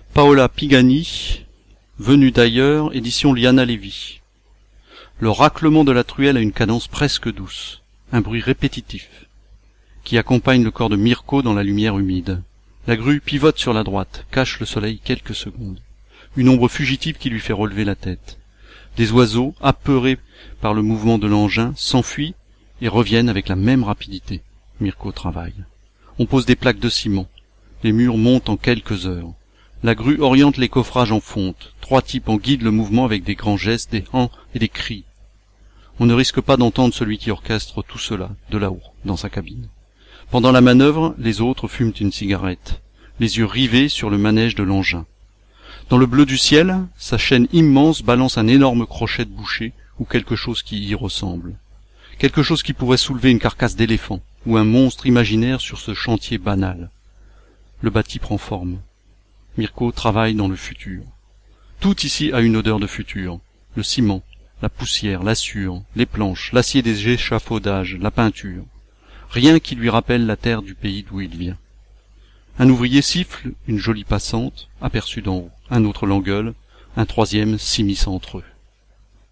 Paola Pigani, Venue d'ailleurs, édition Liana Levy. Le raclement de la truelle a une cadence presque douce, un bruit répétitif, qui accompagne le corps de Mirko dans la lumière humide. La grue pivote sur la droite, cache le soleil quelques secondes. Une ombre fugitive qui lui fait relever la tête. Des oiseaux, apeurés par le mouvement de l'engin, s'enfuient et reviennent avec la même rapidité. Mirko travaille. On pose des plaques de ciment. Les murs montent en quelques heures. La grue oriente les coffrages en fonte. 3 types en guident le mouvement avec des grands gestes, des hants et des cris. On ne risque pas d'entendre celui qui orchestre tout cela, de là-haut, dans sa cabine. Pendant la manœuvre, les autres fument une cigarette, les yeux rivés sur le manège de l'engin. Dans le bleu du ciel, sa chaîne immense balance un énorme crochet de boucher ou quelque chose qui y ressemble. Quelque chose qui pourrait soulever une carcasse d'éléphant ou un monstre imaginaire sur ce chantier banal. Le bâti prend forme. Mirko travaille dans le futur. Tout ici a une odeur de futur. Le ciment, la poussière, la sueur, les planches, l'acier des échafaudages, la peinture. Rien qui lui rappelle la terre du pays d'où il vient. Un ouvrier siffle, une jolie passante, aperçue d'en haut. Un autre l'engueule, un troisième s'immisce entre eux.